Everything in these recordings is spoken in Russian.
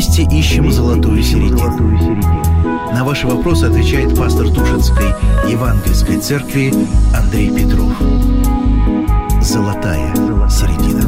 Вместе ищем золотую середину. На ваши вопросы отвечает пастор Тушинской Евангельской церкви Андрей Петров. Золотая середина.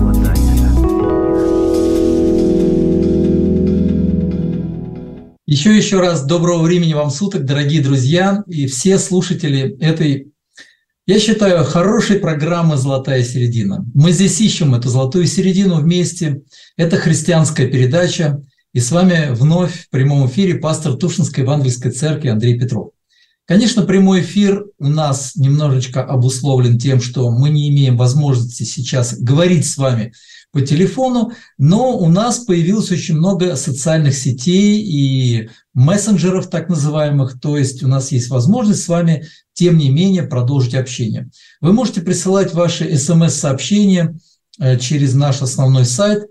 Еще раз доброго времени вам суток, дорогие друзья и все слушатели этой, я считаю, хорошей программы «Золотая середина». Мы здесь ищем эту золотую середину вместе. Это христианская передача. И с вами вновь в прямом эфире пастор Тушинской Евангельской церкви Андрей Петров. Конечно, прямой эфир у нас немножечко обусловлен тем, что мы не имеем возможности сейчас говорить с вами по телефону, но у нас появилось очень много социальных сетей и мессенджеров так называемых, то есть у нас есть возможность с вами, тем не менее, продолжить общение. Вы можете присылать ваши смс-сообщения через наш основной сайт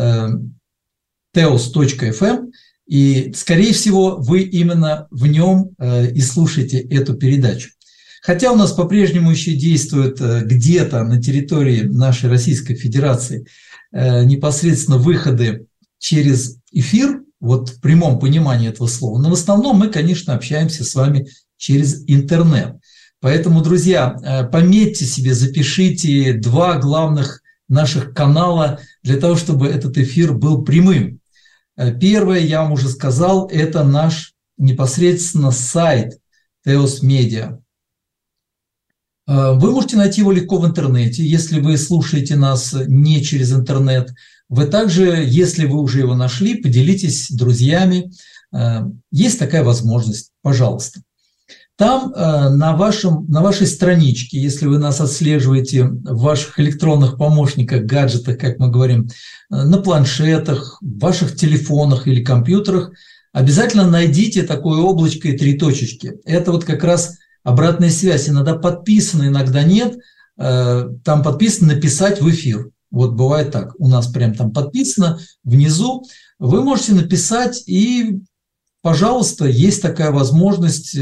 teos.fm, и, скорее всего, вы именно в нем и слушаете эту передачу. Хотя у нас по-прежнему еще действует где-то на территории нашей Российской Федерации непосредственно выходы через эфир, вот в прямом понимании этого слова, но в основном мы, конечно, общаемся с вами через интернет. Поэтому, друзья, пометьте себе, запишите 2 главных наших канала для того, чтобы этот эфир был прямым. Первое, я вам уже сказал, это наш непосредственно сайт Teos Media. Вы можете найти его легко в интернете, если вы слушаете нас не через интернет. Вы также, если вы уже его нашли, поделитесь с друзьями. Есть такая возможность, пожалуйста. Там на вашей страничке, если вы нас отслеживаете в ваших электронных помощниках, гаджетах, как мы говорим, на планшетах, в ваших телефонах или компьютерах, обязательно найдите такое облачко и 3 точечки. Это вот как раз обратная связь. Иногда подписано, иногда нет. Там подписано «Написать в эфир». Вот бывает так. У нас прям там подписано внизу. Вы можете написать, и, пожалуйста, есть такая возможность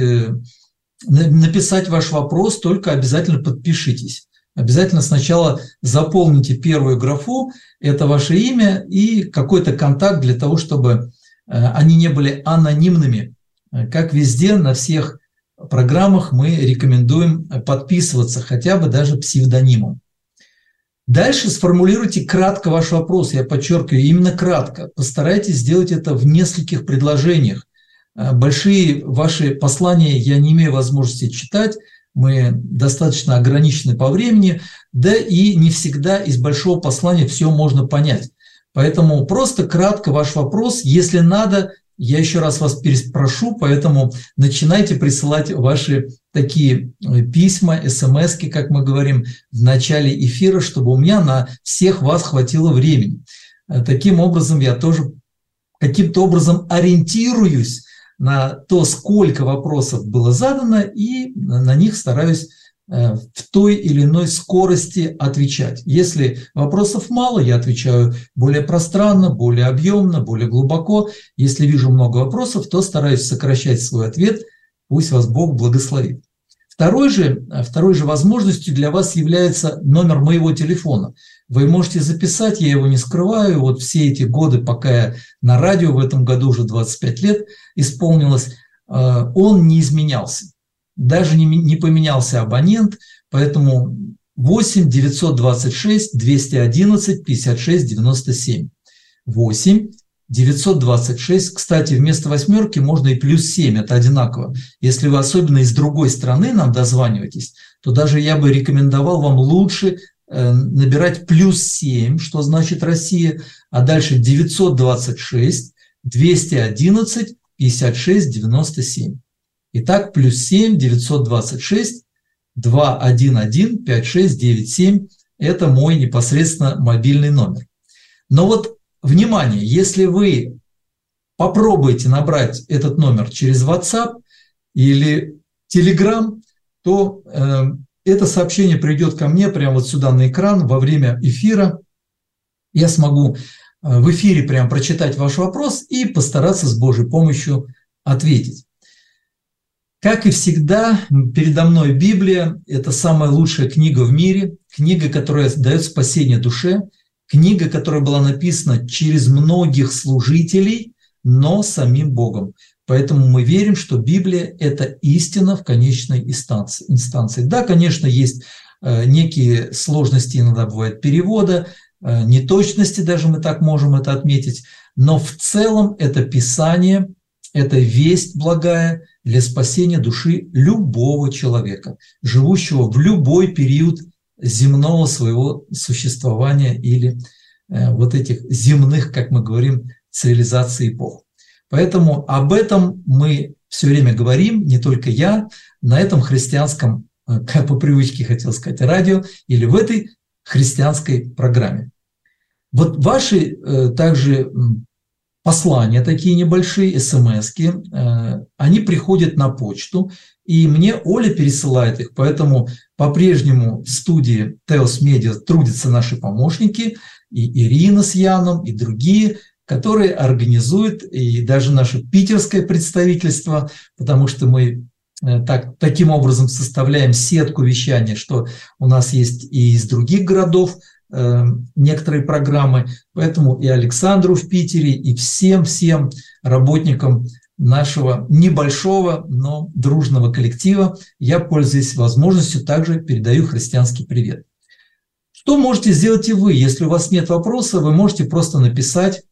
написать ваш вопрос, только обязательно подпишитесь. Обязательно сначала заполните первую графу, это ваше имя и какой-то контакт для того, чтобы они не были анонимными. Как везде, на всех программах мы рекомендуем подписываться хотя бы даже псевдонимом. Дальше сформулируйте кратко ваш вопрос, я подчеркиваю, именно кратко. Постарайтесь сделать это в нескольких предложениях. Большие ваши послания я не имею возможности читать, мы достаточно ограничены по времени, да и не всегда из большого послания все можно понять. Поэтому просто кратко ваш вопрос, если надо, я еще раз вас переспрошу, поэтому начинайте присылать ваши такие письма, смски, как мы говорим, в начале эфира, чтобы у меня на всех вас хватило времени. Таким образом, я тоже каким-то образом ориентируюсь на то, сколько вопросов было задано, и на них стараюсь в той или иной скорости отвечать. Если вопросов мало, я отвечаю более пространно, более объемно, более глубоко. Если вижу много вопросов, то стараюсь сокращать свой ответ. Пусть вас Бог благословит. Второй же возможностью для вас является номер моего телефона. Вы можете записать, я его не скрываю. Вот все эти годы, пока я на радио, в этом году уже 25 лет исполнилось, он не изменялся. Даже не поменялся абонент, поэтому 8 926 211 56 97. 8 926, кстати, вместо 8 можно и +7, это одинаково. Если вы особенно из другой страны нам дозваниваетесь, то даже я бы рекомендовал вам лучше набирать +7, что значит Россия, а дальше 926 211 56 97. Итак, +7 926 211 5697 – это мой непосредственно мобильный номер. Но вот, внимание, если вы попробуете набрать этот номер через WhatsApp или Telegram, то это сообщение придет ко мне прямо вот сюда на экран во время эфира. Я смогу в эфире прямо прочитать ваш вопрос и постараться с Божьей помощью ответить. Как и всегда, передо мной Библия – это самая лучшая книга в мире, книга, которая дает спасение душе, книга, которая была написана через многих служителей, но самим Богом. Поэтому мы верим, что Библия – это истина в конечной инстанции. Да, конечно, есть некие сложности иногда бывает перевода, неточности даже мы так можем это отметить, но в целом это Писание, это весть благая для спасения души любого человека, живущего в любой период земного своего существования или вот этих земных, как мы говорим, цивилизаций эпох. Поэтому об этом мы все время говорим, не только я, на этом христианском, как по привычке хотел сказать, радио или в этой христианской программе. Вот ваши также послания, такие небольшие, смски, они приходят на почту, и мне Оля пересылает их, поэтому по-прежнему в студии Теос Медиа трудятся наши помощники, и Ирина с Яном, и другие, которые организуют, и даже наше питерское представительство, потому что мы таким образом составляем сетку вещания, что у нас есть и из других городов некоторые программы, поэтому и Александру в Питере, и всем работникам нашего небольшого, но дружного коллектива я, пользуясь возможностью, также передаю христианский привет. Что можете сделать и вы? Если у вас нет вопроса, вы можете просто написать,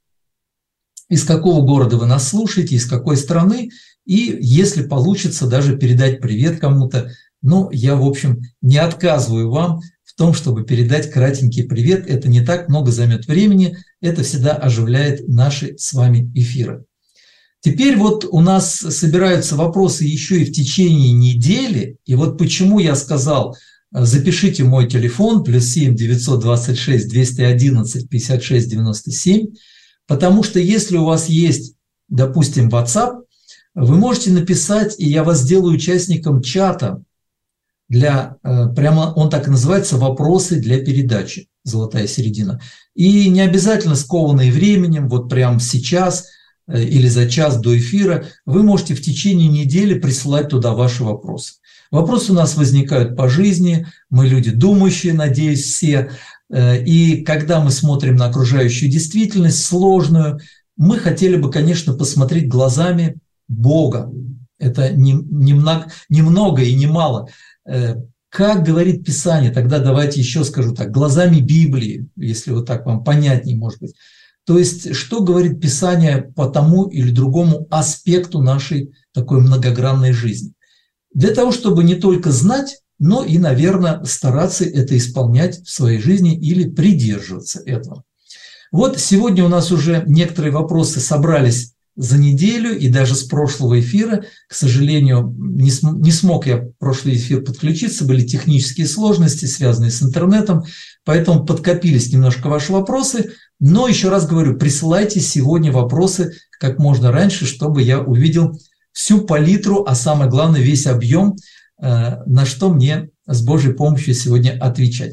из какого города вы нас слушаете, из какой страны, и если получится, даже передать привет кому-то. Но я, в общем, не отказываю вам в том, чтобы передать кратенький привет. Это не так много займет времени, это всегда оживляет наши с вами эфиры. Теперь вот у нас собираются вопросы еще и в течение недели, и вот почему я сказал, запишите мой телефон, +7 926 211 56 97, потому что если у вас есть, допустим, WhatsApp, вы можете написать, и я вас сделаю участником чата для, прямо он так и называется, «Вопросы для передачи», золотая середина. И не обязательно скованные временем, вот прямо сейчас или за час до эфира, вы можете в течение недели присылать туда ваши вопросы. Вопросы у нас возникают по жизни, мы люди думающие, надеюсь, все. И когда мы смотрим на окружающую действительность, сложную, мы хотели бы, конечно, посмотреть глазами Бога. Это немного и немало. Как говорит Писание, тогда давайте еще скажу так, глазами Библии, если вот так вам понятнее, может быть. То есть, что говорит Писание по тому или другому аспекту нашей такой многогранной жизни. Для того, чтобы не только знать, но и, наверное, стараться это исполнять в своей жизни или придерживаться этого. Вот сегодня у нас уже некоторые вопросы собрались за неделю и даже с прошлого эфира. К сожалению, не смог я в прошлый эфир подключиться, были технические сложности, связанные с интернетом, поэтому подкопились немножко ваши вопросы. Но еще раз говорю, присылайте сегодня вопросы как можно раньше, чтобы я увидел всю палитру, а самое главное, весь объем, на что мне с Божьей помощью сегодня отвечать.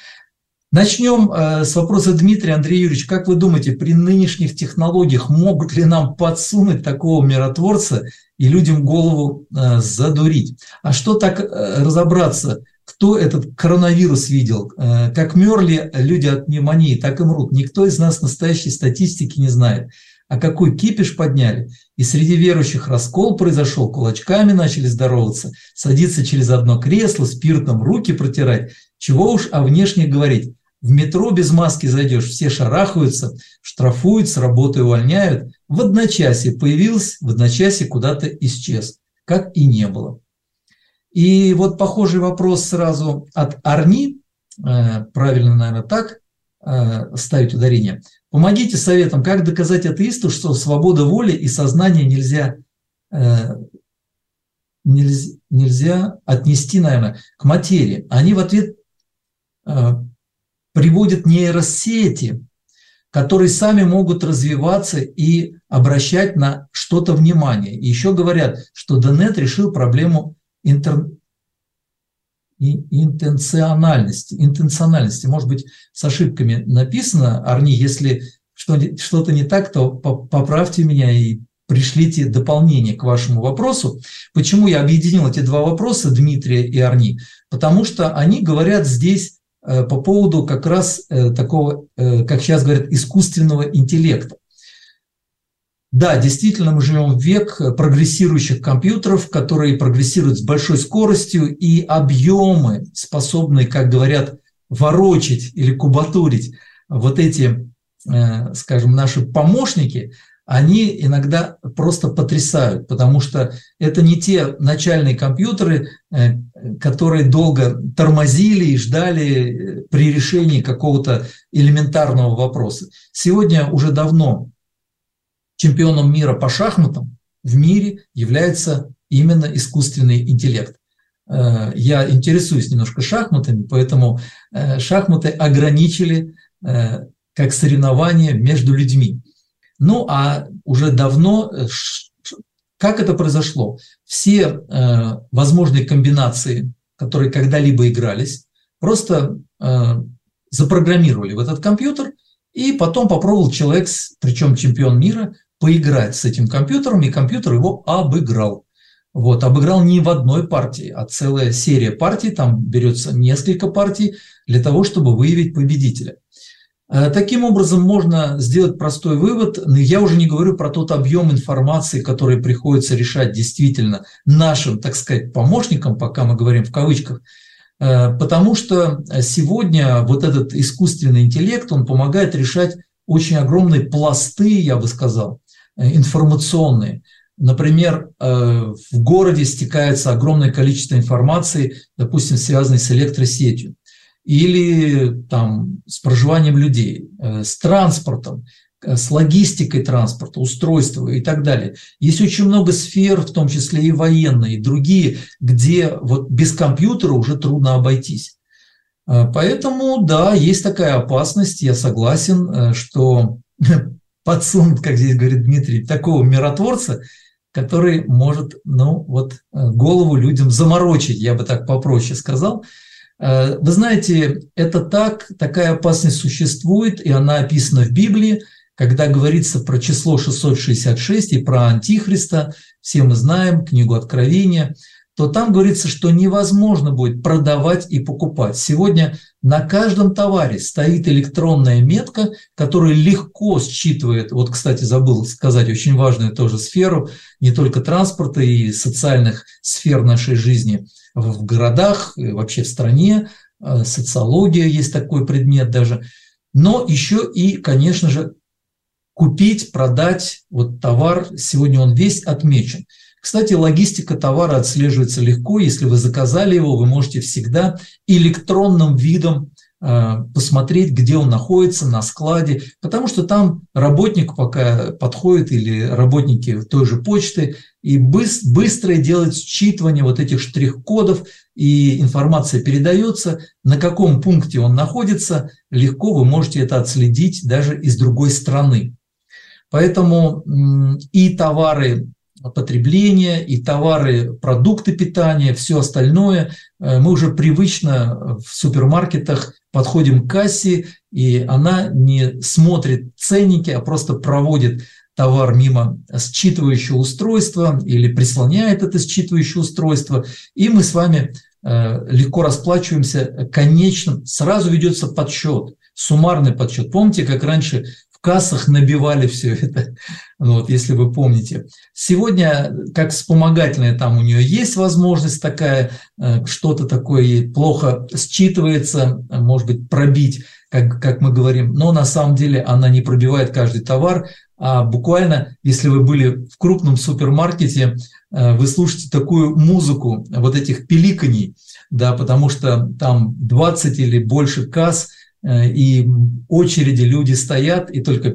Начнем с вопроса Дмитрия. Андрей Юрьевич, как вы думаете, при нынешних технологиях могут ли нам подсунуть такого миротворца и людям голову задурить? А что так разобраться, кто этот коронавирус видел? Как мерли люди от пневмонии, так и мрут. Никто из нас настоящей статистики не знает. А какой кипиш подняли? И среди верующих раскол произошел, кулачками начали здороваться, садиться через одно кресло, спиртом руки протирать. Чего уж о внешне говорить. В метро без маски зайдешь, все шарахаются, штрафуют, с работы увольняют. В одночасье появился, в одночасье куда-то исчез, как и не было. И вот похожий вопрос сразу от Арни, правильно, наверное, так ставить ударение. Помогите советом, как доказать атеисту, что свобода воли и сознания нельзя отнести, наверное, к материи. Они в ответ приводят нейросети, которые сами могут развиваться и обращать на что-то внимание. И еще говорят, что Деннет решил проблему интенциональности. Может быть, с ошибками написано, Арни, если что-то не так, то поправьте меня и пришлите дополнение к вашему вопросу. Почему я объединил эти два вопроса, Дмитрия и Арни? Потому что они говорят здесь по поводу как раз такого, как сейчас говорят, искусственного интеллекта. Да, действительно, мы живем в век прогрессирующих компьютеров, которые прогрессируют с большой скоростью, и объемы, способные, как говорят, ворочать или кубатурить вот эти, скажем, наши помощники, они иногда просто потрясают, потому что это не те начальные компьютеры, которые долго тормозили и ждали при решении какого-то элементарного вопроса. Сегодня уже давно чемпионом мира по шахматам в мире является именно искусственный интеллект. Я интересуюсь немножко шахматами, поэтому шахматы ограничили как соревнование между людьми. Ну, а уже давно, как это произошло? Все возможные комбинации, которые когда-либо игрались, просто запрограммировали в этот компьютер, и потом попробовал человек, причем чемпион мира, поиграть с этим компьютером, и компьютер его обыграл. Вот, обыграл не в одной партии, а целая серия партий, там берется несколько партий для того, чтобы выявить победителя. Таким образом, можно сделать простой вывод, но я уже не говорю про тот объем информации, который приходится решать действительно нашим, так сказать, помощникам, пока мы говорим в кавычках, потому что сегодня вот этот искусственный интеллект, он помогает решать очень огромные пласты, я бы сказал, информационные. Например, в городе стекается огромное количество информации, допустим, связанной с электросетью, или там, с проживанием людей, с транспортом, с логистикой транспорта, устройства и так далее. Есть очень много сфер, в том числе и военные, и другие, где вот без компьютера уже трудно обойтись. Поэтому, да, есть такая опасность, я согласен, что подсунут, как здесь говорит Дмитрий, такого миротворца, который может, ну, вот, голову людям заморочить, я бы так попроще сказал. Вы знаете, это так, такая опасность существует, и она описана в Библии, когда говорится про число 666 и про Антихриста, все мы знаем книгу Откровения, то там говорится, что невозможно будет продавать и покупать. Сегодня на каждом товаре стоит электронная метка, которая легко считывает, вот, кстати, забыл сказать очень важную тоже сферу, не только транспорта и социальных сфер нашей жизни, в городах, вообще в стране, социология есть такой предмет даже, но еще и, конечно же, купить, продать вот товар, сегодня он весь отмечен. Кстати, логистика товара отслеживается легко, если вы заказали его, вы можете всегда электронным видом посмотреть, где он находится, на складе, потому что там работник пока подходит или работники той же почты, и быстрое делает считывание вот этих штрих-кодов, и информация передается, на каком пункте он находится, легко вы можете это отследить даже из другой страны. Поэтому и товары потребления, и товары, продукты питания, все остальное, мы уже привычно в супермаркетах подходим к кассе, и она не смотрит ценники, а просто проводит товар мимо считывающего устройства или прислоняет это считывающее устройство, и мы с вами легко расплачиваемся конечным, сразу ведется подсчет, суммарный подсчет. Помните, как раньше в кассах набивали все это, вот, если вы помните. Сегодня, как вспомогательная, там у нее есть возможность такая, что-то такое плохо считывается, может быть, пробить, как мы говорим, но на самом деле она не пробивает каждый товар, а буквально, если вы были в крупном супермаркете, вы слушаете такую музыку вот этих пиликаний, да, потому что там 20 или больше касс, и очереди люди стоят, и только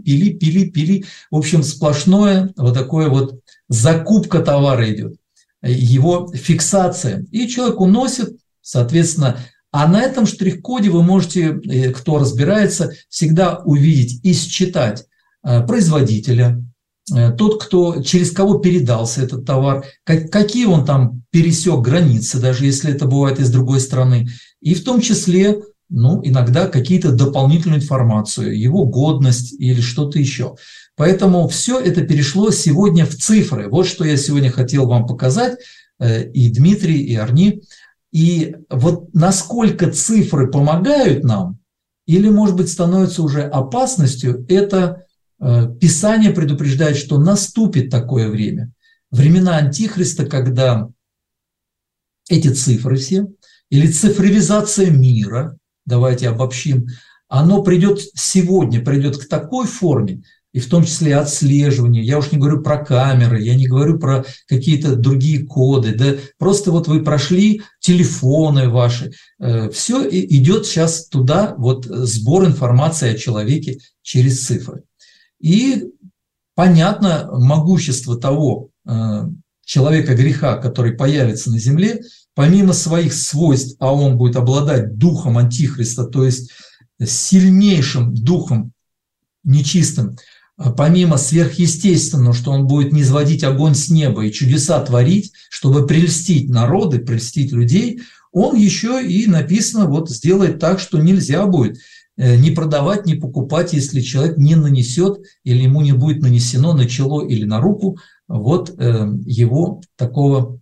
пили. В общем, сплошное вот такое вот закупка товара идет, его фиксация. И человек уносит, соответственно, а на этом штрих-коде вы можете, кто разбирается, всегда увидеть и считать производителя, тот, кто, через кого передался этот товар, какие он там пересек границы, даже если это бывает из другой страны, и в том числе, ну, иногда какие-то дополнительную информацию, его годность или что-то еще. Поэтому все это перешло сегодня в цифры. Вот что я сегодня хотел вам показать, и Дмитрий, и Арни. И вот насколько цифры помогают нам, или, может быть, становятся уже опасностью, это Писание предупреждает, что наступит такое время. Времена Антихриста, когда эти цифры все, или цифровизация мира, давайте обобщим, оно придет сегодня, придет к такой форме, и в том числе отслеживание. Я уж не говорю про камеры, я не говорю про какие-то другие коды. Да просто вот вы прошли телефоны ваши. Все идет сейчас туда, вот сбор информации о человеке через цифры. И понятно могущество того человека греха, который появится на земле, помимо своих свойств, а он будет обладать духом Антихриста, то есть сильнейшим духом нечистым, помимо сверхъестественного, что он будет низводить огонь с неба и чудеса творить, чтобы прельстить народы, прельстить людей, он еще и написано, вот сделает так, что нельзя будет ни продавать, ни покупать, если человек не нанесет или ему не будет нанесено на чело или на руку вот его такого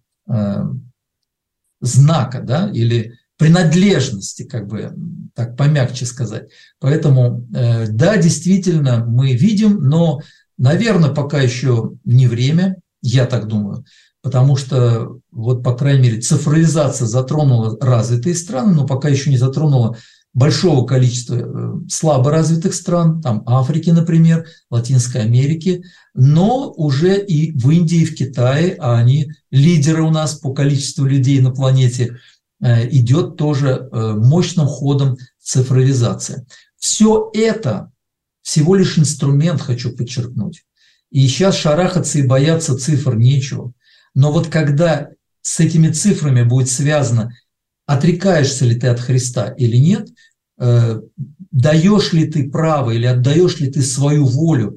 знака, да, или принадлежности, как бы так помягче сказать. Поэтому, да, действительно, мы видим, но, наверное, пока еще не время, я так думаю, потому что, вот, по крайней мере, цифровизация затронула развитые страны, но пока еще не затронула большого количества слабо развитых стран, там Африки, например, Латинской Америки, но уже и в Индии, и в Китае, а они лидеры у нас по количеству людей на планете, идет тоже мощным ходом цифровизация. Все это всего лишь инструмент, хочу подчеркнуть. И сейчас шарахаться и бояться цифр нечего. Но вот когда с этими цифрами будет связано, отрекаешься ли ты от Христа или нет, даешь ли ты право или отдаешь ли ты свою волю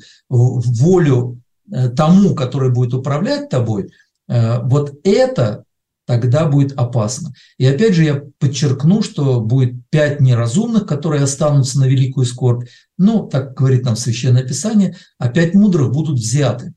тому, который будет управлять тобой, вот это тогда будет опасно. И опять же я подчеркну, что будет 5 неразумных, которые останутся на великую скорбь. Ну, так говорит нам Священное Писание, а 5 мудрых будут взяты.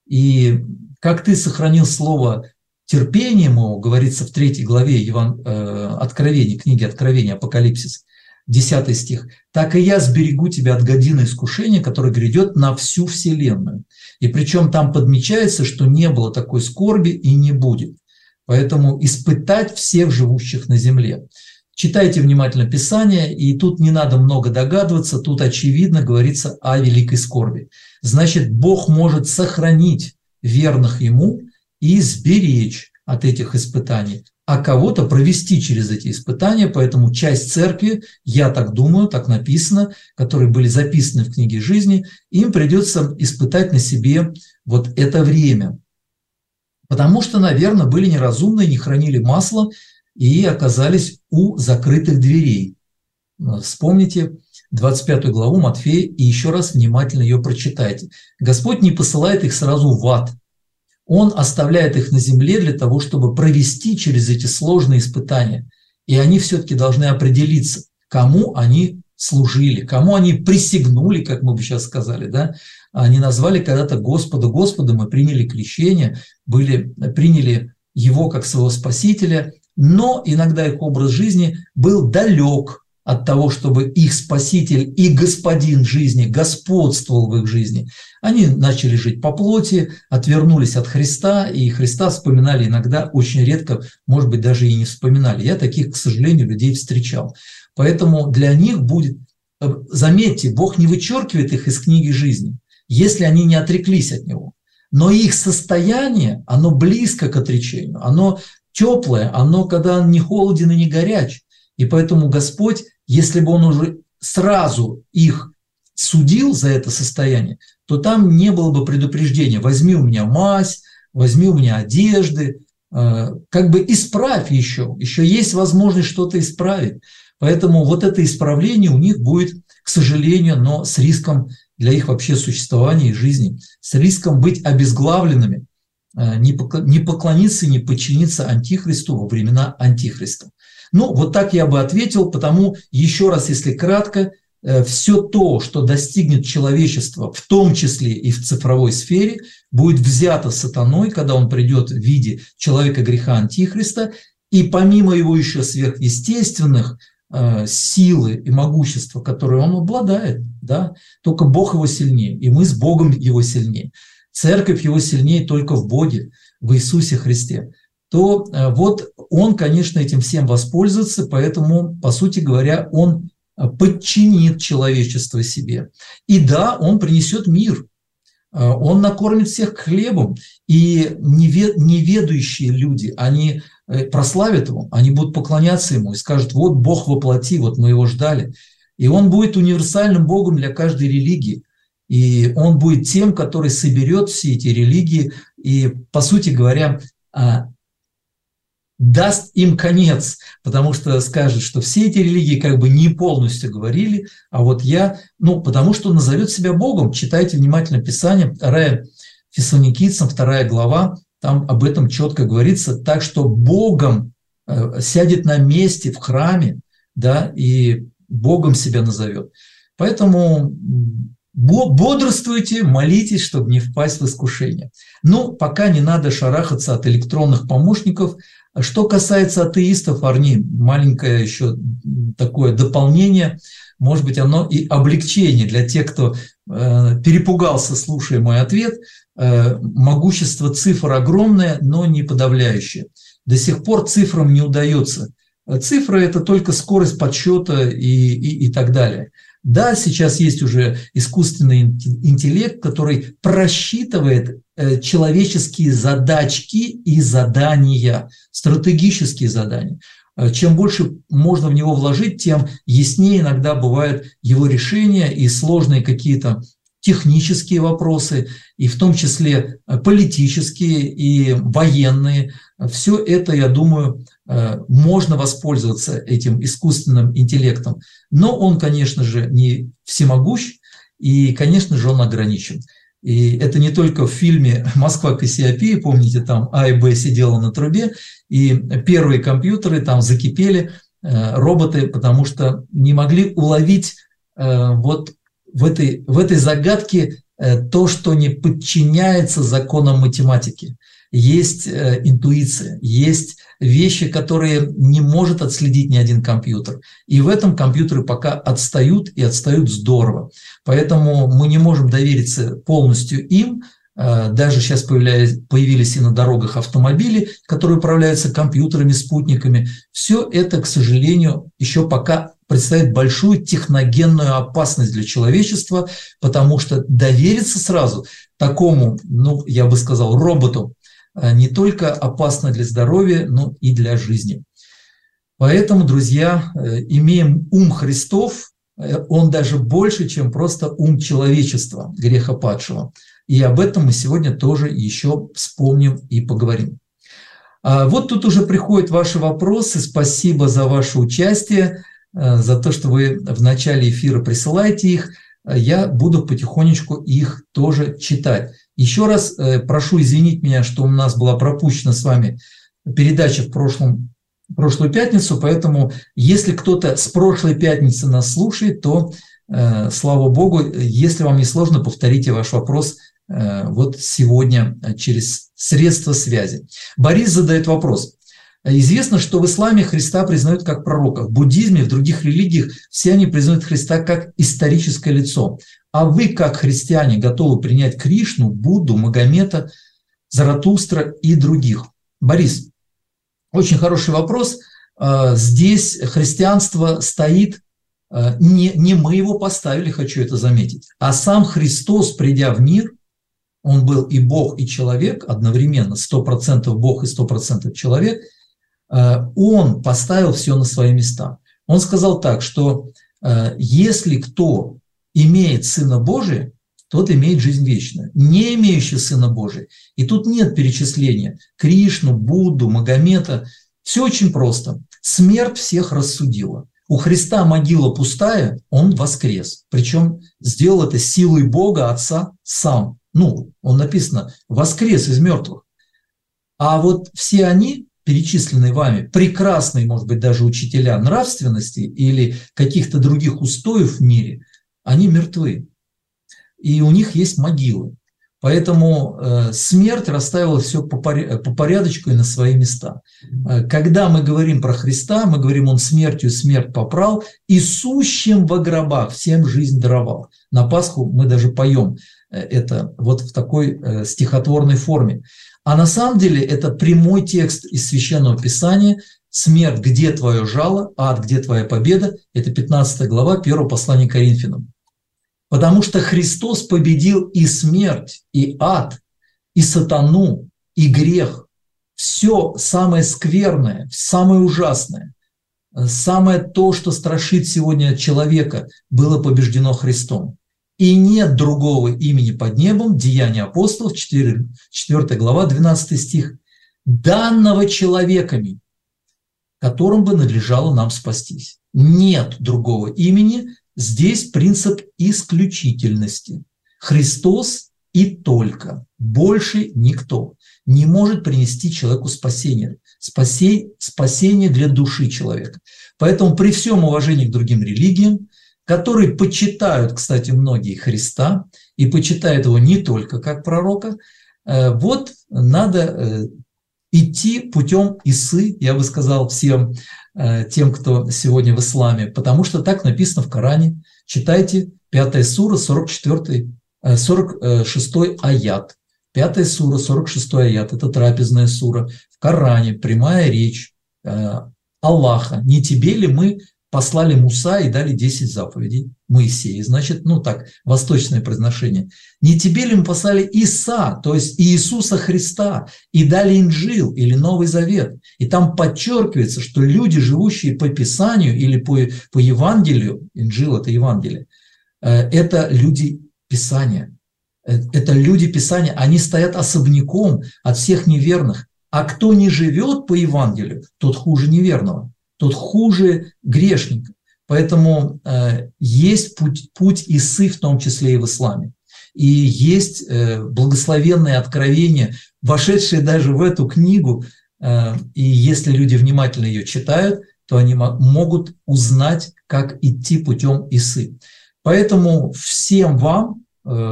И как ты сохранил слово терпение, говорится в 3 главе Откровения, книги Откровения, Апокалипсис, 10 стих, так и я сберегу тебя от годины искушения, которое грядет на всю вселенную. И причем там подмечается, что не было такой скорби и не будет. Поэтому испытать всех живущих на земле. Читайте внимательно Писание, и тут не надо много догадываться, тут очевидно говорится о великой скорби. Значит, Бог может сохранить верных Ему и сберечь от этих испытаний, а кого-то провести через эти испытания, поэтому часть церкви, я так думаю, так написано, которые были записаны в книге жизни, им придется испытать на себе вот это время. Потому что, наверное, были неразумные, не хранили масло и оказались у закрытых дверей. Вспомните 25 главу Матфея и еще раз внимательно ее прочитайте. Господь не посылает их сразу в ад. Он оставляет их на земле для того, чтобы провести через эти сложные испытания. И они все-таки должны определиться, кому они служили, кому они присягнули, как мы бы сейчас сказали, да? Они назвали когда-то Господа Господом и приняли крещение, приняли Его как своего Спасителя, но иногда их образ жизни был далек от того, чтобы их Спаситель и Господин жизни господствовал в их жизни. Они начали жить по плоти, отвернулись от Христа, и Христа вспоминали иногда, очень редко, может быть, даже и не вспоминали. Я таких, к сожалению, людей встречал. Поэтому для них будет, заметьте, Бог не вычеркивает их из книги жизни, если они не отреклись от Него. Но их состояние, оно близко к отречению, оно теплое, оно когда не холоден и не горяч. И поэтому Господь, если бы Он уже сразу их судил за это состояние, то там не было бы предупреждения: возьми у меня мазь, возьми у меня одежды, как бы исправь еще есть возможность что-то исправить. Поэтому вот это исправление у них будет, к сожалению, но с риском для их вообще существования и жизни, с риском быть обезглавленными, не поклониться и не подчиниться Антихристу во времена Антихриста. Ну, вот так я бы ответил, потому еще раз, если кратко, все то, что достигнет человечества, в том числе и в цифровой сфере, будет взято сатаной, когда он придет в виде человека греха Антихриста, и помимо его еще сверхъестественных силы и могущества, которые он обладает, да, да? Только Бог его сильнее, и мы с Богом его сильнее. Церковь его сильнее только в Боге, в Иисусе Христе. То вот он, конечно, этим всем воспользуется, поэтому, по сути говоря, он подчинит человечество себе. И да, он принесет мир, он накормит всех хлебом, и неведающие люди, они прославят его, они будут поклоняться ему и скажут: вот Бог во плоти, вот мы его ждали. И он будет универсальным Богом для каждой религии. И он будет тем, который соберет все эти религии и, по сути говоря, даст им конец, потому что скажет, что все эти религии как бы не полностью говорили, а вот я, потому что он назовет себя Богом. Читайте внимательно Писание, 2 Фессалоникийцам, 2 глава, там об этом четко говорится, так что Богом сядет на месте в храме, да, и Богом себя назовет. Поэтому бодрствуйте, молитесь, чтобы не впасть в искушение. Но пока не надо шарахаться от электронных помощников. Что касается атеистов, Арни, маленькое еще такое дополнение, может быть, оно и облегчение для тех, кто перепугался, слушая мой ответ. Могущество цифр огромное, но не подавляющее. До сих пор цифрам не удается. Цифры – это только скорость подсчета и так далее. Да, сейчас есть уже искусственный интеллект, который просчитывает человеческие задачки и задания, стратегические задания. Чем больше можно в него вложить, тем яснее иногда бывают его решения и сложные какие-то технические вопросы, и в том числе политические и военные. Все это, я думаю, можно воспользоваться этим искусственным интеллектом. Но он, конечно же, не всемогущ, и, конечно же, он ограничен. И это не только в фильме «Москва Кассиопея», помните, там А и Б сидела на трубе, и первые компьютеры там закипели, роботы, потому что не могли уловить вот в этой загадке то, что не подчиняется законам математики. Есть интуиция, есть вещи, которые не может отследить ни один компьютер. И в этом компьютеры пока отстают, и отстают здорово. Поэтому мы не можем довериться полностью им. Даже сейчас появились и на дорогах автомобили, которые управляются компьютерами, спутниками. Все это, к сожалению, еще пока представляет большую техногенную опасность для человечества, потому что довериться сразу такому, я бы сказал, роботу не только опасно для здоровья, но и для жизни. Поэтому, друзья, имеем ум Христов, он даже больше, чем просто ум человечества, грехопадшего. И об этом мы сегодня тоже еще вспомним и поговорим. Вот тут уже приходят ваши вопросы. Спасибо за ваше участие, за то, что вы в начале эфира присылаете их. Я буду потихонечку их тоже читать. Еще раз прошу извинить меня, что у нас была пропущена с вами передача в прошлую пятницу, поэтому если кто-то с прошлой пятницы нас слушает, то, слава Богу, если вам не сложно, повторите ваш вопрос вот сегодня через средства связи. Борис задает вопрос. Известно, что в исламе Христа признают как пророка, в буддизме, в других религиях все они признают Христа как историческое лицо. А вы, как христиане, готовы принять Кришну, Будду, Магомета, Заратустра и других? Борис, очень хороший вопрос. Здесь христианство стоит, не мы его поставили, хочу это заметить, а сам Христос, придя в мир, он был и Бог, и человек одновременно, 100% Бог и 100% человек, он поставил все на свои места. Он сказал так, что если кто имеет Сына Божия, тот имеет жизнь вечную. Не имеющий Сына Божия. И тут нет перечисления Кришну, Будду, Магомета. Все очень просто. Смерть всех рассудила. У Христа могила пустая, он воскрес. Причем сделал это силой Бога Отца сам. Он написано, воскрес из мертвых. А вот все они, перечисленные вами, прекрасные, может быть, даже учителя нравственности или каких-то других устоев в мире, они мертвы. И у них есть могилы. Поэтому смерть расставила все по порядочку и на свои места. Когда мы говорим про Христа, мы говорим, Он смертью смерть попрал и сущим во гробах всем жизнь даровал. На Пасху мы даже поем это вот в такой стихотворной форме. А на самом деле это прямой текст из Священного Писания. «Смерть, где твое жало? Ад, где твоя победа?» Это 15 глава 1 послания к Коринфянам. Потому что Христос победил и смерть, и ад, и сатану, и грех. Все самое скверное, самое ужасное, самое то, что страшит сегодня человека, было побеждено Христом. И нет другого имени под небом, Деяния апостолов, 4 глава, 12 стих, данного человеками, которым бы надлежало нам спастись. Нет другого имени. Здесь принцип исключительности. Христос и только, больше никто не может принести человеку спасение. Спасение для души человека. Поэтому при всем уважении к другим религиям, которые почитают, кстати, многие Христа, и почитают его не только как пророка, вот надо идти путем Исы, я бы сказал всем тем, кто сегодня в исламе, потому что так написано в Коране. Читайте 5 сура, 46 аят. 5 сура, 46 аят. Это трапезная сура. В Коране прямая речь Аллаха. Не тебе ли мы послали Муса и дали 10 заповедей Моисея? Значит, так, восточное произношение. Не тебе ли мы послали Иса, то есть Иисуса Христа, и дали Инджил или Новый Завет? И там подчеркивается, что люди, живущие по Писанию или по Евангелию, Инджил – это Евангелие, это люди Писания. Это люди Писания, они стоят особняком от всех неверных. А кто не живет по Евангелию, тот хуже неверного. Тот хуже грешника. Поэтому есть путь Исы, в том числе и в исламе. И есть благословенные откровения, вошедшие даже в эту книгу. И если люди внимательно ее читают, то они могут узнать, как идти путем Исы. Поэтому всем вам,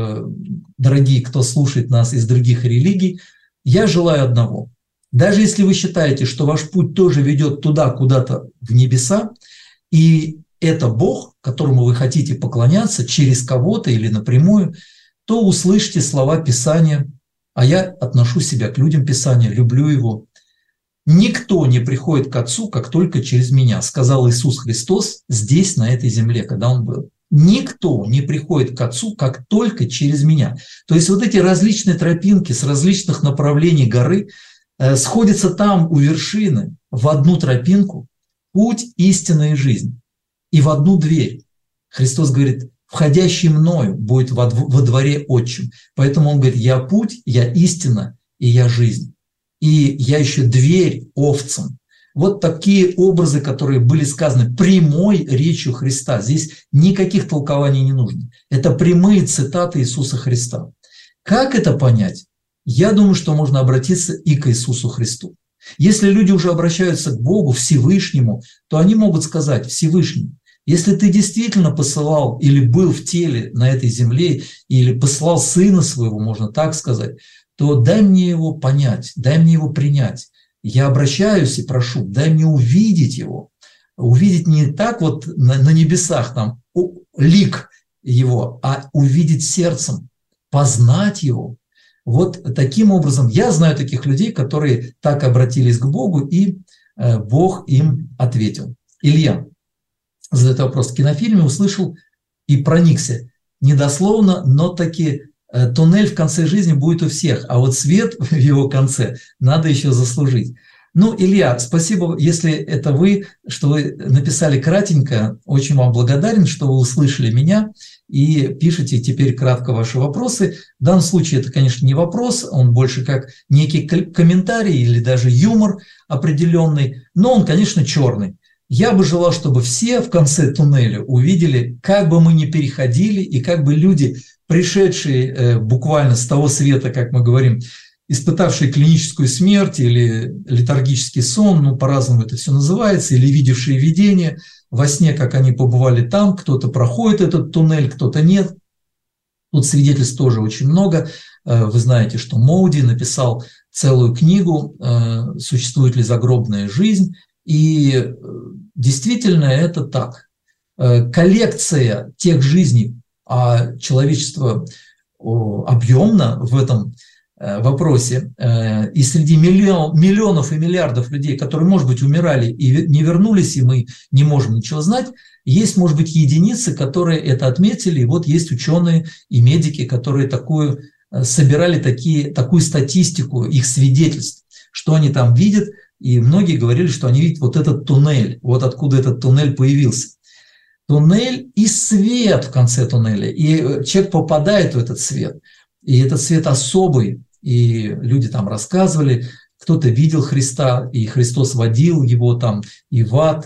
дорогие, кто слушает нас из других религий, я желаю одного. Даже если вы считаете, что ваш путь тоже ведет туда, куда-то в небеса, и это Бог, которому вы хотите поклоняться через кого-то или напрямую, то услышьте слова Писания, а я отношу себя к людям Писания, люблю его. «Никто не приходит к Отцу, как только через меня», сказал Иисус Христос здесь, на этой земле, когда Он был. Никто не приходит к Отцу, как только через меня. То есть вот эти различные тропинки с различных направлений горы сходятся там у вершины в одну тропинку, путь, истина и жизнь, и в одну дверь. Христос говорит, входящий мною будет во дворе отчим. Поэтому Он говорит, я путь, я истина и я жизнь. И я еще дверь овцам. Вот такие образы, которые были сказаны прямой речью Христа. Здесь никаких толкований не нужно. Это прямые цитаты Иисуса Христа. Как это понять? Я думаю, что можно обратиться и к Иисусу Христу. Если люди уже обращаются к Богу, Всевышнему, то они могут сказать: Всевышний, если ты действительно посылал или был в теле на этой земле, или посылал Сына Своего, можно так сказать, то дай мне Его понять, дай мне Его принять. Я обращаюсь и прошу, дай мне увидеть Его. Увидеть не так вот на небесах, там, лик Его, а увидеть сердцем, познать Его. Вот таким образом, я знаю таких людей, которые так обратились к Богу, и Бог им ответил. Илья задает вопрос. В кинофильме услышал и проникся. Недословно, но таки туннель в конце жизни будет у всех, а вот свет в его конце надо еще заслужить. Ну, Илья, спасибо, если это вы, что вы написали кратенько. Очень вам благодарен, что вы услышали меня и пишете теперь кратко ваши вопросы. В данном случае это, конечно, не вопрос, он больше как некий комментарий или даже юмор определенный, но он, конечно, черный. Я бы желал, чтобы все в конце туннеля увидели, как бы мы ни переходили, и как бы люди, пришедшие буквально с того света, как мы говорим, испытавшие клиническую смерть или летаргический сон, ну, по-разному это все называется, или видевшие видения во сне, как они побывали там, кто-то проходит этот туннель, кто-то нет. Тут свидетельств тоже очень много. Вы знаете, что Моуди написал целую книгу «Существует ли загробная жизнь?». И действительно это так. Коллекция тех жизней, а человечество объемно в этом вопросе, и среди миллионов и миллиардов людей, которые, может быть, умирали и не вернулись, и мы не можем ничего знать, есть, может быть, единицы, которые это отметили, и вот есть ученые и медики, которые собирали такую статистику их свидетельств, что они там видят, и многие говорили, что они видят вот этот туннель, вот откуда этот туннель появился. Туннель и свет в конце туннеля, и человек попадает в этот свет, и этот свет особый, и люди там рассказывали, кто-то видел Христа, и Христос водил его там и в ад,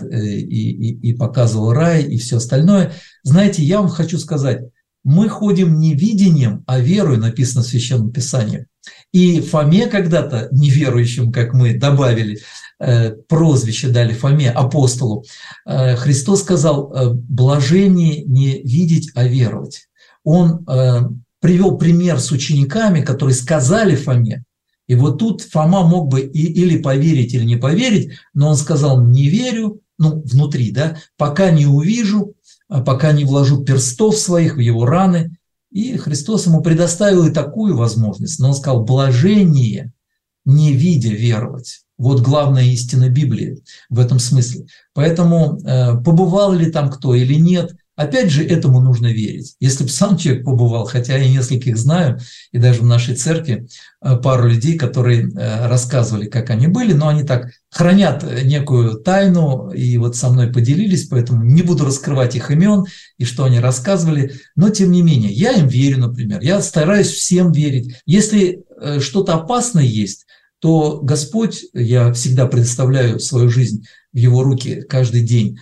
и показывал рай, и все остальное. Знаете, я вам хочу сказать, мы ходим не видением, а верой, написано в Священном Писании. И Фоме когда-то, неверующим, как мы, добавили, прозвище дали Фоме, апостолу, Христос сказал: блажение не видеть, а веровать. Он привел пример с учениками, которые сказали Фоме, и вот тут Фома мог бы или поверить, или не поверить, но он сказал: не верю, внутри, да, пока не увижу, пока не вложу перстов своих в его раны. И Христос ему предоставил и такую возможность, но он сказал: блажение, не видя, веровать. Вот главная истина Библии в этом смысле. Поэтому побывал ли там кто или нет, опять же, этому нужно верить. Если бы сам человек побывал, хотя я нескольких знаю, и даже в нашей церкви пару людей, которые рассказывали, как они были, но они так хранят некую тайну, и вот со мной поделились, поэтому не буду раскрывать их имен и что они рассказывали, но тем не менее, я им верю, например, я стараюсь всем верить. Если что-то опасное есть, то Господь, я всегда предоставляю свою жизнь в Его руки каждый день,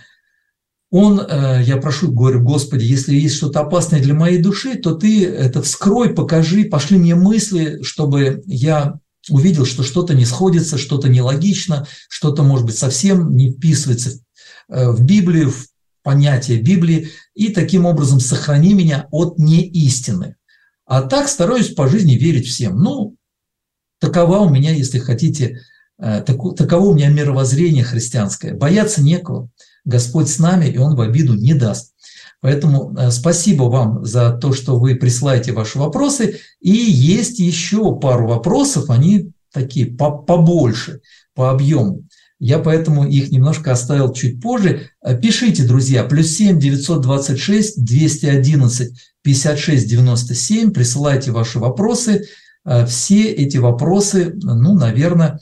я прошу, говорю: Господи, если есть что-то опасное для моей души, то Ты это вскрой, покажи, пошли мне мысли, чтобы я увидел, что что-то не сходится, что-то нелогично, что-то, может быть, совсем не вписывается в Библию, в понятие Библии, и таким образом сохрани меня от неистины. А так стараюсь по жизни верить всем. Такова у меня, если хотите, таково у меня мировоззрение христианское. Бояться некого. Господь с нами, и Он в обиду не даст. Поэтому спасибо вам за то, что вы присылаете ваши вопросы. И есть еще пару вопросов, они такие побольше, по объему. Я поэтому их немножко оставил чуть позже. Пишите, друзья, +7 926 211 56 97, присылайте ваши вопросы. Все эти вопросы, наверное,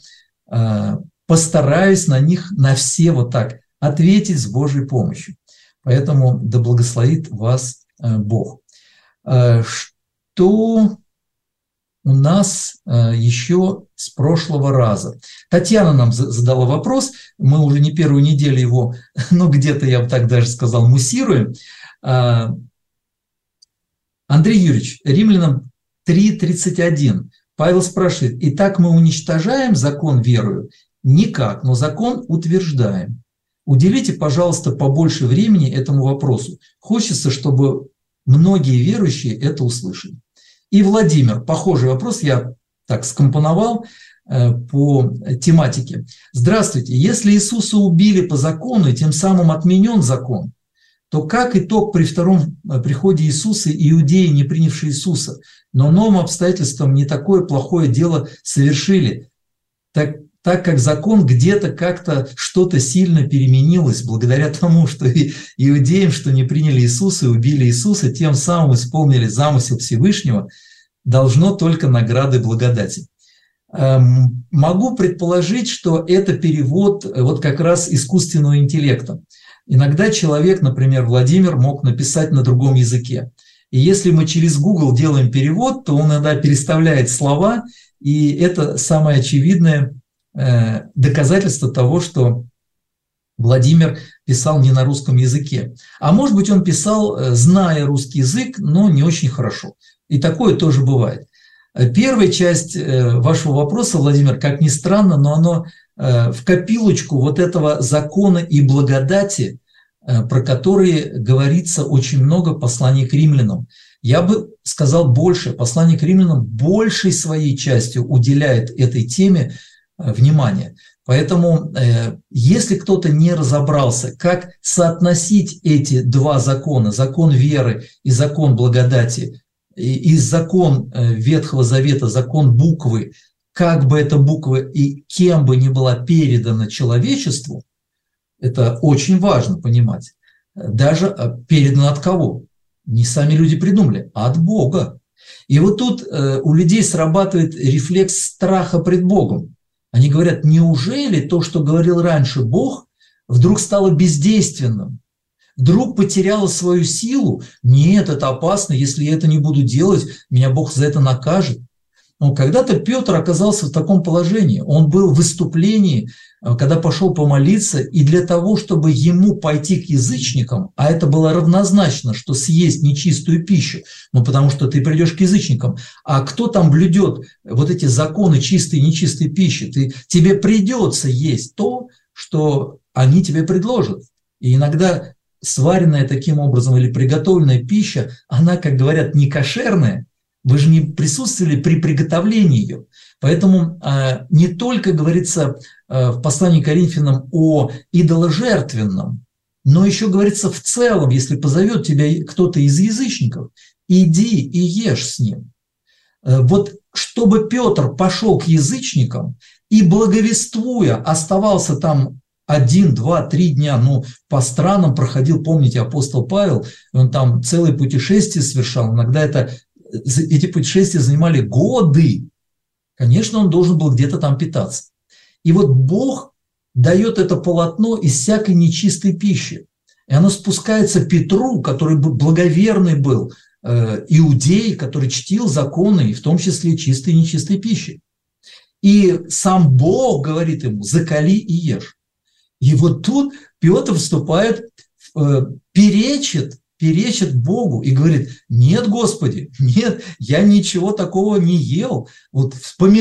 постараюсь на них, на все вот так ответить с Божьей помощью. Поэтому да благословит вас Бог. Что у нас еще с прошлого раза? Татьяна нам задала вопрос, мы уже не первую неделю его, где-то, я бы так даже сказал, муссируем. Андрей Юрьевич, Римлянам 3:31. Павел спрашивает: «Итак мы уничтожаем закон верою?» Никак, но закон утверждаем. Уделите, пожалуйста, побольше времени этому вопросу. Хочется, чтобы многие верующие это услышали. И Владимир, похожий вопрос я так скомпоновал по тематике. Здравствуйте. Если Иисуса убили по закону и тем самым отменен закон, то как итог при втором приходе Иисуса иудеи, не принявшие Иисуса, но новым обстоятельствам не такое плохое дело совершили, так как закон где-то как-то что-то сильно переменилось благодаря тому, что иудеям, что не приняли Иисуса и убили Иисуса, тем самым исполнили замысел Всевышнего, должно только награды благодати. Могу предположить, что это перевод вот как раз искусственного интеллекта. Иногда человек, например, Владимир, мог написать на другом языке. И если мы через Google делаем перевод, то он иногда переставляет слова, и это самое очевидное доказательство того, что Владимир писал не на русском языке. А может быть, он писал, зная русский язык, но не очень хорошо. И такое тоже бывает. Первая часть вашего вопроса, Владимир, как ни странно, но оно в копилочку вот этого закона и благодати про которые говорится очень много в послании к римлянам. Я бы сказал больше. Послание к римлянам большей своей частью уделяет этой теме внимание. Поэтому, если кто-то не разобрался, как соотносить эти два закона, закон веры и закон благодати, и закон Ветхого Завета, закон буквы, как бы эта буква и кем бы ни была передана человечеству, это очень важно понимать. Даже передана от кого? Не сами люди придумали, а от Бога. И вот тут у людей срабатывает рефлекс страха пред Богом. Они говорят, неужели то, что говорил раньше Бог, вдруг стало бездейственным? Вдруг потеряло свою силу? Нет, это опасно, если я это не буду делать, меня Бог за это накажет. Но когда-то Петр оказался в таком положении. Он был в выступлении, когда пошел помолиться, и для того, чтобы ему пойти к язычникам, а это было равнозначно, что съесть нечистую пищу, ну потому что ты придешь к язычникам, а кто там блюдет вот эти законы чистой и нечистой пищи? Тебе придется есть то, что они тебе предложат. И иногда сваренная таким образом или приготовленная пища, она, как говорят, не кошерная. Вы же не присутствовали при приготовлении ее. Поэтому не только говорится в послании к Коринфянам о идоложертвенном, но еще говорится в целом, если позовет тебя кто-то из язычников, иди и ешь с ним. Вот чтобы Петр пошел к язычникам и, благовествуя, оставался там 1, 2, 3 дня, по странам проходил, помните, апостол Павел, он там целые путешествия совершал, иногда эти путешествия занимали годы. Конечно, он должен был где-то там питаться. И вот Бог дает это полотно из всякой нечистой пищи. И оно спускается Петру, который благоверный был, иудей, который чтил законы, и в том числе чистой и нечистой пищи. И сам Бог говорит ему, закали и ешь. И вот тут Петр вступает, перечит Богу и говорит, нет, Господи, нет, я ничего такого не ел. Вот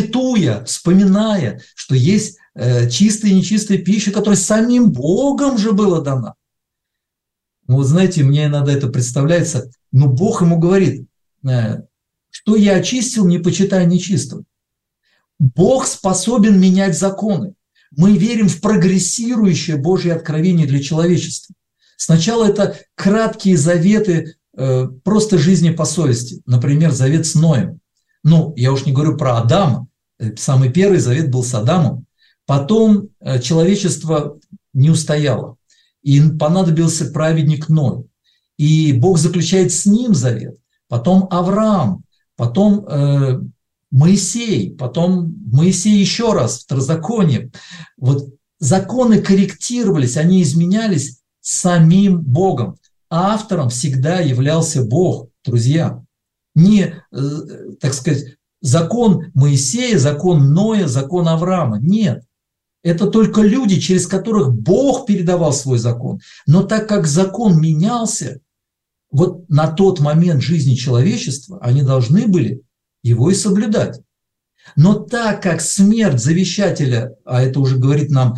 вспоминая, что есть чистая и нечистая пища, которая самим Богом же была дана. Вот знаете, мне иногда это представляется, Бог ему говорит, что я очистил, не почитай нечистым. Бог способен менять законы. Мы верим в прогрессирующее Божье откровение для человечества. Сначала это краткие заветы просто жизни по совести. Например, завет с Ноем. Я уж не говорю про Адама. Самый первый завет был с Адамом. Потом человечество не устояло. И понадобился праведник Ной. И Бог заключает с ним завет. Потом Авраам. Потом Моисей. Потом Моисей еще раз, Второзаконие. Вот законы корректировались, они изменялись самим Богом. Автором всегда являлся Бог, друзья. Не, так сказать, закон Моисея, закон Ноя, закон Авраама. Нет. Это только люди, через которых Бог передавал свой закон. Но так как закон менялся, вот на тот момент жизни человечества они должны были его и соблюдать. Но так как смерть завещателя, а это уже говорит нам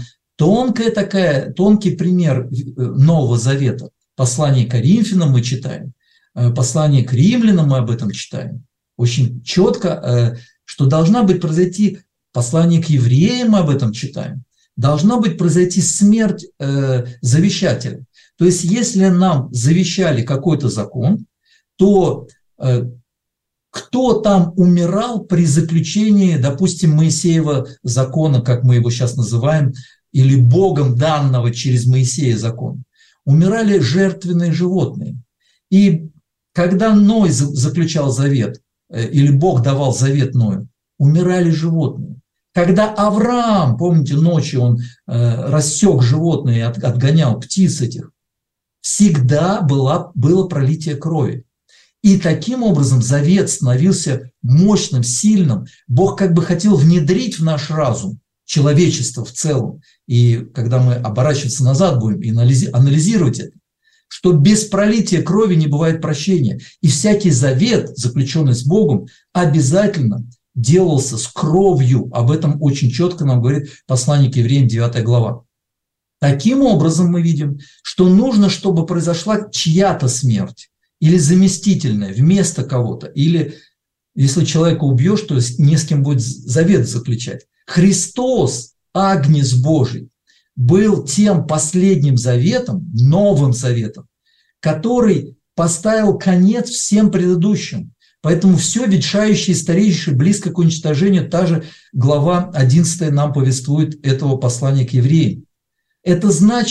тонкий пример Нового Завета. Послание к Коринфянам мы читаем, послание к римлянам мы об этом читаем. Очень четко, что должна быть произойти, послание к евреям мы об этом читаем. Должна быть произойти смерть завещателя. То есть, если нам завещали какой-то закон, то кто там умирал при заключении, допустим, Моисеева закона, как мы его сейчас называем, или Богом данного через Моисея закон, умирали жертвенные животные. И когда Ной заключал завет, или Бог давал завет Ною, умирали животные. Когда Авраам, помните, ночью он рассек животные и отгонял птиц этих, всегда было пролитие крови. И таким образом завет становился мощным, сильным. Бог как бы хотел внедрить в наш разум человечество в целом. И когда мы оборачиваться назад будем и анализировать это, что без пролития крови не бывает прощения. И всякий завет, заключенный с Богом, обязательно делался с кровью. Об этом очень четко нам говорит послание к евреям, 9 глава. Таким образом мы видим, что нужно, чтобы произошла чья-то смерть или заместительная вместо кого-то, или если человека убьешь, то не с кем будет завет заключать. Христос, Агнец Божий, был тем последним заветом, новым заветом, который поставил конец всем предыдущим. Поэтому все ветшающее и стареющее близко к уничтожению, та же глава 11 нам повествует этого послания к евреям. Это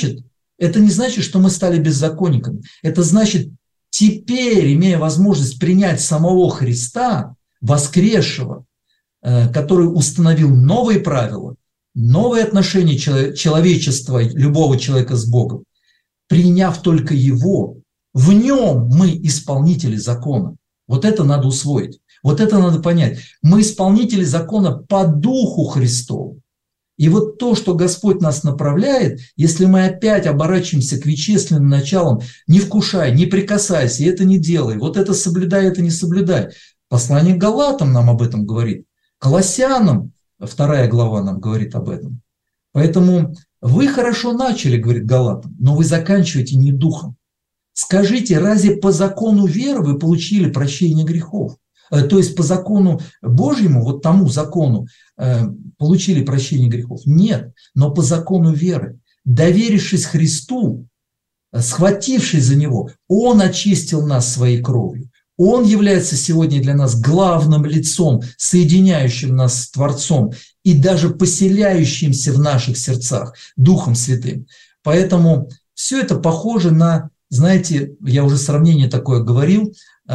не значит, что мы стали беззаконниками. Это значит, теперь, имея возможность принять самого Христа, воскресшего, который установил новые правила, новые отношения человечества, любого человека с Богом, приняв только Его, в Нем мы исполнители закона. Вот это надо усвоить, вот это надо понять. Мы исполнители закона по Духу Христову. И вот то, что Господь нас направляет, если мы опять оборачиваемся к вещественным началам, не вкушай, не прикасайся, это не делай, вот это соблюдай, это не соблюдай. Послание к Галатам нам об этом говорит, Колоссянам 2 глава нам говорит об этом. Поэтому вы хорошо начали, говорит Галатам, но вы заканчиваете не духом. Скажите, разве по закону веры вы получили прощение грехов? То есть по закону Божьему, вот тому закону, получили прощение грехов? Нет, но по закону веры, доверившись Христу, схватившись за Него, Он очистил нас своей кровью. Он является сегодня для нас главным лицом, соединяющим нас с Творцом и даже поселяющимся в наших сердцах Духом Святым. Поэтому все это похоже на, знаете, я уже сравнение такое говорил,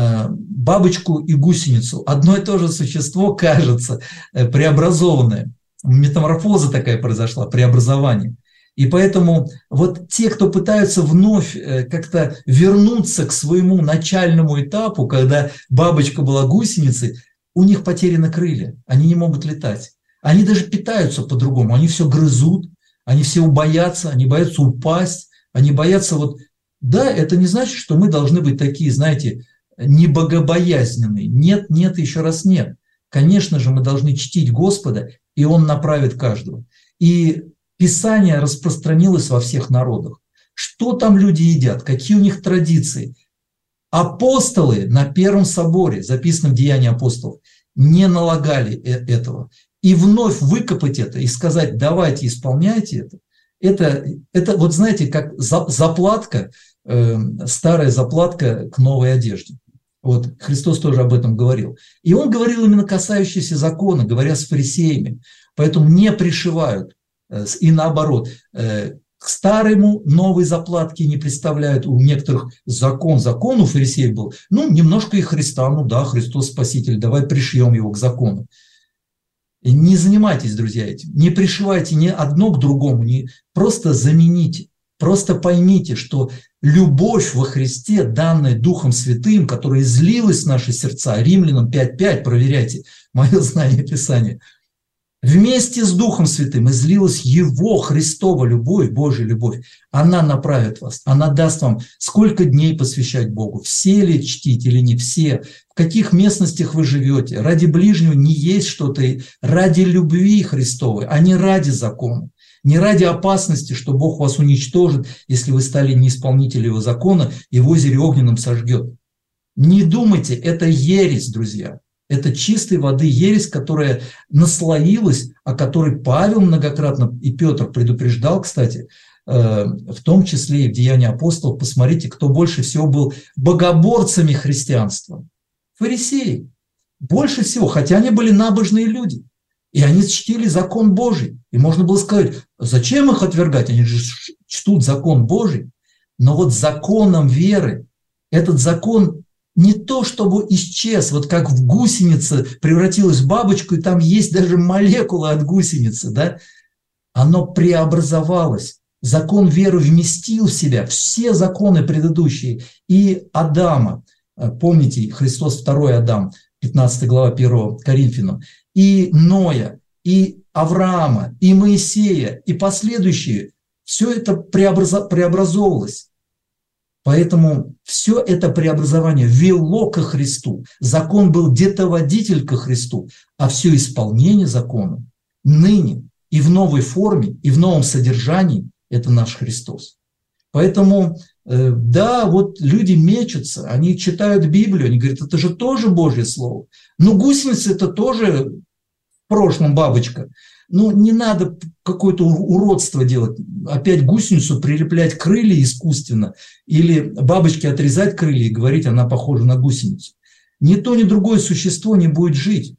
бабочку и гусеницу. Одно и то же существо, кажется, преобразованное. Метаморфоза такая произошла, преобразование. И поэтому вот те, кто пытаются вновь как-то вернуться к своему начальному этапу, когда бабочка была гусеницей, у них потеряны крылья, они не могут летать. Они даже питаются по-другому, они все грызут, они все боятся, они боятся упасть, они боятся вот... Да, это не значит, что мы должны быть такие, знаете, не богобоязненные. Нет, нет, еще раз нет. Конечно же, мы должны чтить Господа, и Он направит каждого. И Писание распространилось во всех народах. Что там люди едят, какие у них традиции. Апостолы на Первом соборе, записано в Деянии апостолов, не налагали этого. И вновь выкопать это и сказать, давайте исполняйте это вот знаете, как заплатка, старая заплатка к новой одежде. Вот Христос тоже об этом говорил. И Он говорил именно касающийся закона, говоря с фарисеями. Поэтому не пришивают. И наоборот, к старому новой заплатки не представляют. У некоторых закон у фарисеев был. Ну, немножко и Христа, ну да, Христос Спаситель, давай пришьем его к закону. И не занимайтесь, друзья, этим. Не пришивайте ни одно к другому, просто замените. Просто поймите, что любовь во Христе, данная Духом Святым, которая излилась в наши сердца, Римлянам 5:5, проверяйте мое знание Писания, вместе с Духом Святым излилась Его, Христова любовь, Божья любовь. Она направит вас, она даст вам, сколько дней посвящать Богу, все ли чтить или не все, в каких местностях вы живете. Ради ближнего не есть что-то, ради любви Христовой, а не ради закона. Не ради опасности, что Бог вас уничтожит, если вы стали неисполнителем Его закона и в озере огненном сожгет. Не думайте, это ересь, друзья. Это чистой воды ересь, которая наслоилась, о которой Павел многократно и Петр предупреждал, кстати, в том числе и в Деянии апостолов. Посмотрите, кто больше всего был богоборцами христианства. Фарисеи. Больше всего, хотя они были набожные люди. И они чтили закон Божий. И можно было сказать, зачем их отвергать? Они же чтут закон Божий. Но вот законом веры, этот закон не то, чтобы исчез, вот как в гусенице превратилась в бабочку, и там есть даже молекулы от гусеницы, да? Оно преобразовалось. Закон веры вместил в себя все законы предыдущие. И Адама, помните, Христос второй Адам, 15 глава 1 Коринфянам, и Ноя, и Авраама, и Моисея, и последующие, все это преобразовывалось. Поэтому все это преобразование вело ко Христу. Закон был где-то водитель ко Христу, а все исполнение закона ныне и в новой форме, и в новом содержании это наш Христос. Поэтому, да, вот люди мечутся, они читают Библию, они говорят, это же тоже Божье Слово. Но гусеница – это тоже в прошлом бабочка. Ну, не надо какое-то уродство делать. Опять гусеницу прилеплять крылья искусственно или бабочке отрезать крылья и говорить, она похожа на гусеницу. Ни то, ни другое существо не будет жить.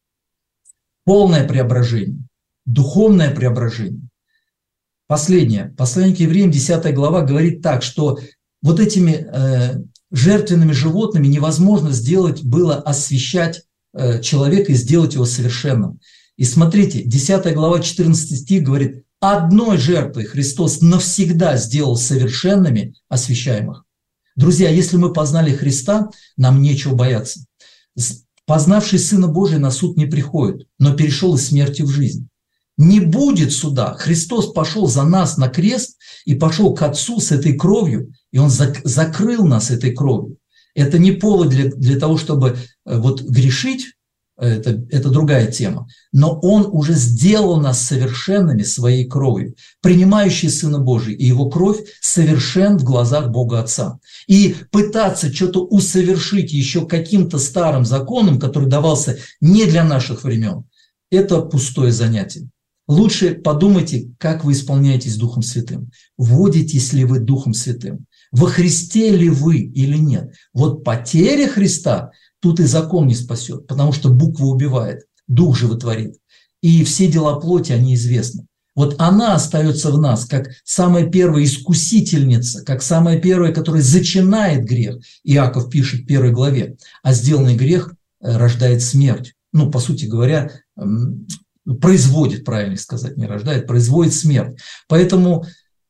Полное преображение, духовное преображение. Последнее. Послание к евреям, 10 глава, говорит так, что вот этими жертвенными животными невозможно сделать было освящать человека и сделать его совершенным. И смотрите, 10 глава, 14 стих говорит, одной жертвой Христос навсегда сделал совершенными освящаемых. Друзья, если мы познали Христа, нам нечего бояться. Познавший Сына Божия на суд не приходит, но перешел из смерти в жизнь. Не будет суда. Христос пошел за нас на крест и пошел к Отцу с этой кровью, и Он закрыл нас этой кровью. Это не повод для того, чтобы вот грешить, это другая тема. Но Он уже сделал нас совершенными своей кровью. Принимающий Сына Божия и Его кровь совершен в глазах Бога Отца. И пытаться что-то усовершить еще каким-то старым законом, который давался не для наших времен, это пустое занятие. Лучше подумайте, как вы исполняетесь Духом Святым. Вводитесь ли вы Духом Святым? Во Христе ли вы или нет? Вот потеря Христа тут и закон не спасет, потому что буква убивает, Дух животворит. И все дела плоти, они известны. Вот она остается в нас, как самая первая искусительница, как самая первая, которая зачинает грех. Иаков пишет в 1 главе, а сделанный грех рождает смерть. Ну, по сути говоря, производит, правильно сказать, не рождает, производит смерть. Поэтому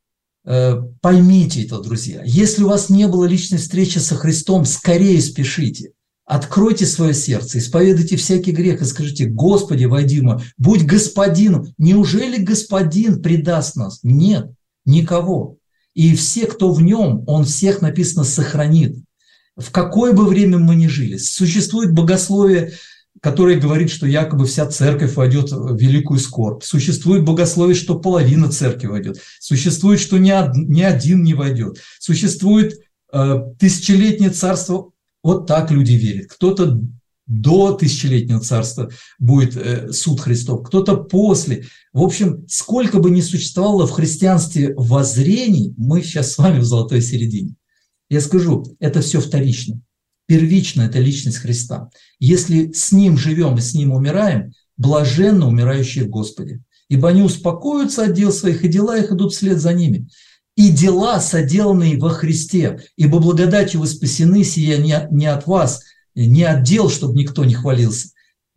поймите это, друзья. Если у вас не было личной встречи со Христом, скорее спешите. Откройте свое сердце, исповедуйте всякий грех и скажите: Господи, войди в мой, будь господином. Неужели господин предаст нас? Нет, никого. И все, кто в нем, он всех, написано, сохранит. В какое бы время мы ни жили. Существует богословие, которое говорит, что якобы вся церковь войдет в великую скорбь. Существует богословие, что половина церкви войдет. Существует, что ни один не войдет. Существует тысячелетнее царство. Вот так люди верят. Кто-то до тысячелетнего царства будет суд Христов, кто-то после. В общем, сколько бы ни существовало в христианстве воззрений, мы сейчас с вами в золотой середине. Я скажу, это все вторично. Первично – это личность Христа. Если с Ним живем и с Ним умираем, блаженно умирающие в Господе. Ибо они успокоятся от дел своих, и дела их идут вслед за ними. И дела, соделанные во Христе, ибо благодатью вы спасены, сия не от вас, не от дел, чтобы никто не хвалился,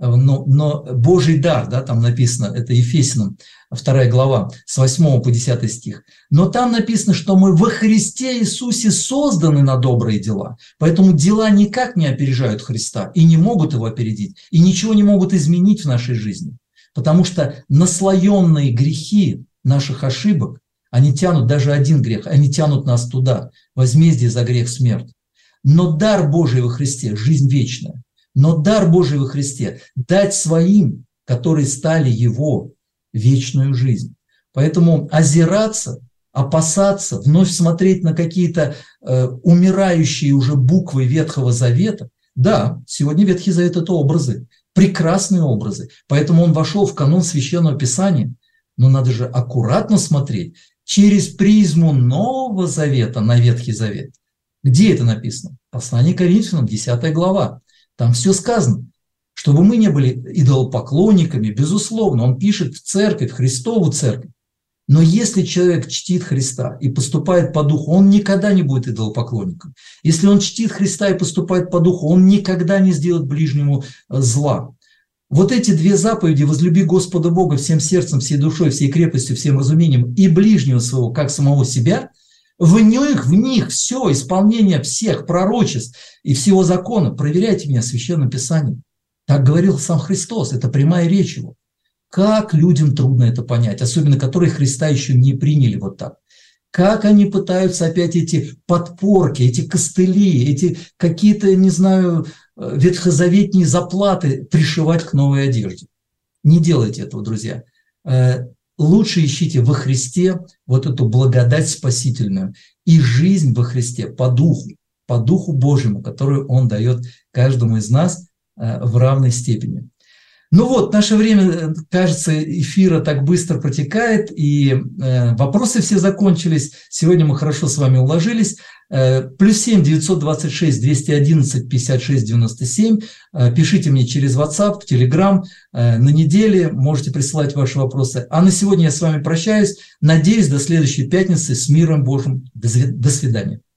но Божий дар, да, там написано, это Ефесянам 2 глава, с 8 по 10 стих. Но там написано, что мы во Христе Иисусе созданы на добрые дела. Поэтому дела никак не опережают Христа и не могут его опередить, и ничего не могут изменить в нашей жизни. Потому что наслоенные грехи наших ошибок, они тянут, даже один грех, они тянут нас туда. Возмездие за грех – смерть. Но дар Божий во Христе – жизнь вечная. Но дар Божий во Христе – дать своим, которые стали Его, вечную жизнь. Поэтому озираться, опасаться, вновь смотреть на какие-то умирающие уже буквы Ветхого Завета. Да, сегодня Ветхий Завет – это образы, прекрасные образы. Поэтому он вошел в канон Священного Писания. Но надо же аккуратно смотреть через призму Нового Завета на Ветхий Завет. Где это написано? Послание к Коринфянам, 10 глава. Там все сказано. Чтобы мы не были идолопоклонниками, безусловно, он пишет в церковь, в Христову церковь. Но если человек чтит Христа и поступает по духу, он никогда не будет идолопоклонником. Если он чтит Христа и поступает по духу, он никогда не сделает ближнему зла. Вот эти две заповеди: возлюби Господа Бога всем сердцем, всей душой, всей крепостью, всем разумением и ближнего своего, как самого себя, в них все исполнение всех пророчеств и всего закона. Проверяйте меня Священным Писанием. Так говорил сам Христос, это прямая речь Его. Как людям трудно это понять, особенно которые Христа еще не приняли вот так. Как они пытаются опять эти подпорки, эти костыли, эти какие-то, не знаю, ветхозаветные заплаты пришивать к новой одежде. Не делайте этого, друзья. лучше ищите во Христе вот эту благодать спасительную и жизнь во Христе по Духу Божьему, которую Он дает каждому из нас в равной степени. Ну вот, наше время, кажется, эфира так быстро протекает, и вопросы все закончились. Сегодня мы хорошо с вами уложились. +7 926 211 56 97. Пишите мне через WhatsApp, в Telegram. На неделе можете присылать ваши вопросы. А на сегодня я с вами прощаюсь. Надеюсь, до следующей пятницы. С миром Божьим. До свидания.